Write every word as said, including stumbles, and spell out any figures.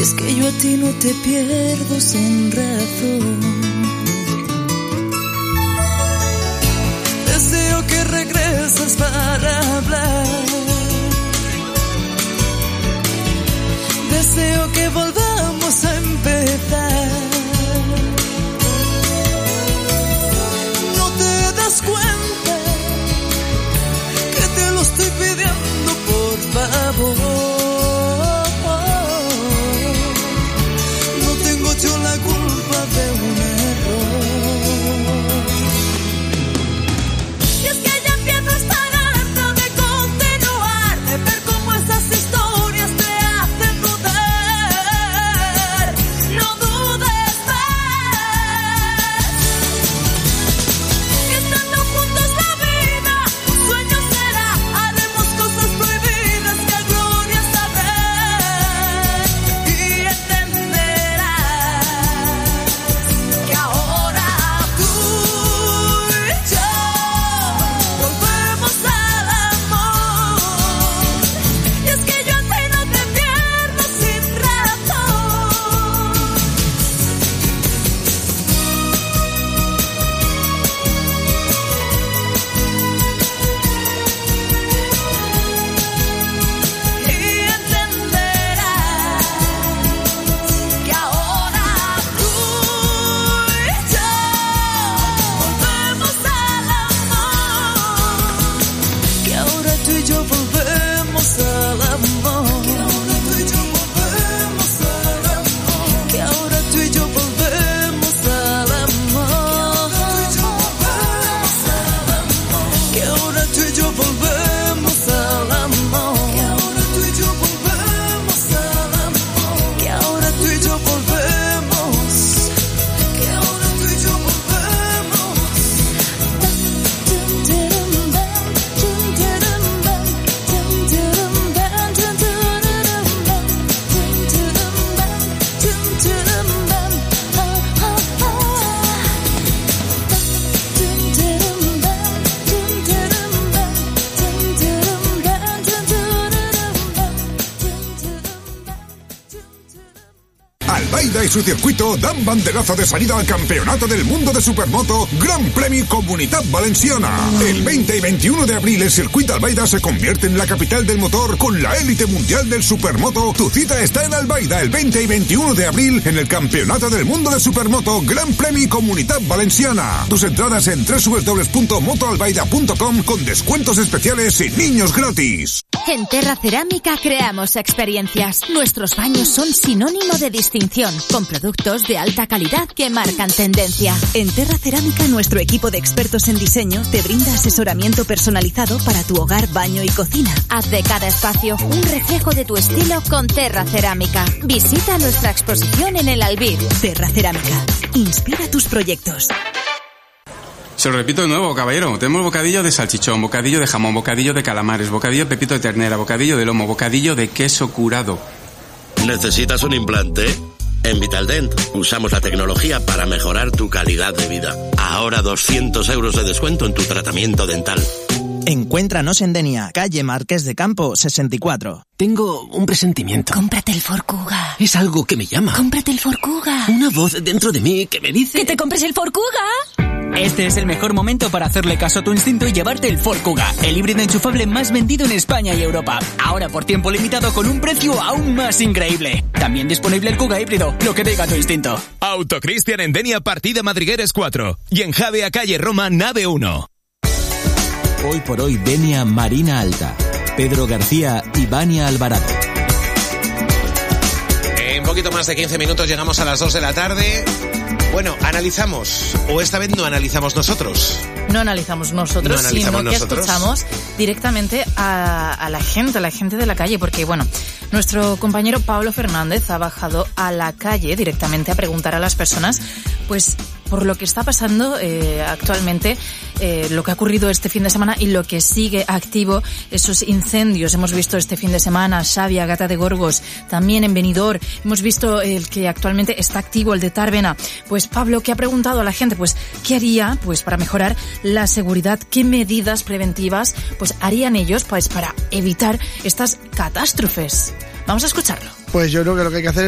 es que yo a ti no te pierdo sin razón. Deseo que regreses para hablar. Deseo que volvamos a empezar. No te das cuenta que te lo estoy pidiendo, por favor. No tengo yo la culpa de un error. Y es que ya empiezo a estar harta de continuar, de ver cómo esas historias te hacen dudar. No dudes más, que estando juntos la vida un sueño será. Haremos cosas prohibidas que a gloria sabrás. Y entenderás que ahora tú y yo volvemos al amor. Y es que yo a ti no te pierdo sin razón. Y entenderás que ahora tú y yo volvemos al amor. Que ahora tú y yo volvemos al amor. Que ahora tú y yo volvemos al amor. Que ahora tú y yo volvemos al amor. Que ahora tú y yo volvemos al amor. Que ahora tú y yo volvemos. Que ahora tú y yo Albaida y su circuito dan banderazo de salida al Campeonato del Mundo de Supermoto Gran Premi Comunitat Valenciana. El veinte y veintiuno de abril el circuito Albaida se convierte en la capital del motor con la élite mundial del Supermoto. Tu cita está en Albaida el veinte y veintiuno de abril en el Campeonato del Mundo de Supermoto Gran Premi Comunitat Valenciana. Tus entradas en doble u doble u doble u punto motoalbaida punto com con descuentos especiales y niños gratis. En Terra Cerámica creamos experiencias. Nuestros baños son sinónimo de distinción, con productos de alta calidad que marcan tendencia. En Terra Cerámica, nuestro equipo de expertos en diseño te brinda asesoramiento personalizado para tu hogar, baño y cocina. Haz de cada espacio un reflejo de tu estilo con Terra Cerámica. Visita nuestra exposición en el Albir. Terra Cerámica. Inspira tus proyectos. Se lo repito de nuevo, caballero. Tenemos bocadillo de salchichón, bocadillo de jamón, bocadillo de calamares, bocadillo de pepito de ternera, bocadillo de lomo, bocadillo de queso curado. ¿Necesitas un implante? En Vitaldent usamos la tecnología para mejorar tu calidad de vida. Ahora doscientos euros de descuento en tu tratamiento dental. Encuéntranos en Denia, calle Marqués de Campo, sesenta y cuatro. Tengo un presentimiento. Cómprate el Ford Kuga. Es algo que me llama. Cómprate el Ford Kuga. Una voz dentro de mí que me dice... ¡Que te compres el Ford Kuga! Este es el mejor momento para hacerle caso a tu instinto y llevarte el Ford Kuga, el híbrido enchufable más vendido en España y Europa. Ahora por tiempo limitado con un precio aún más increíble. También disponible el Kuga híbrido, lo que diga tu instinto. Autocristian en Denia, partida Madrigueres cuatro. Y en Javea, calle Roma, nave uno. Hoy por hoy, Denia Marina Alta. Pedro García y Vania Alvarado. En poquito más de quince minutos llegamos a las dos de la tarde. Bueno, analizamos, o esta vez no analizamos nosotros. No analizamos nosotros, no analizamos sino nosotros. que escuchamos directamente a, a la gente, a la gente de la calle, porque bueno, nuestro compañero Pablo Fernández ha bajado a la calle directamente a preguntar a las personas, pues, por lo que está pasando eh, actualmente, eh, lo que ha ocurrido este fin de semana y lo que sigue activo, esos incendios. Hemos visto este fin de semana Xàbia, Gata de Gorgos, también en Benidorm. Hemos visto el que actualmente está activo, el de Tàrbena. Pues Pablo, ¿qué ha preguntado a la gente? Pues, ¿qué haría pues para mejorar la seguridad? ¿Qué medidas preventivas pues harían ellos pues para evitar estas catástrofes? Vamos a escucharlo. Pues yo creo que lo que hay que hacer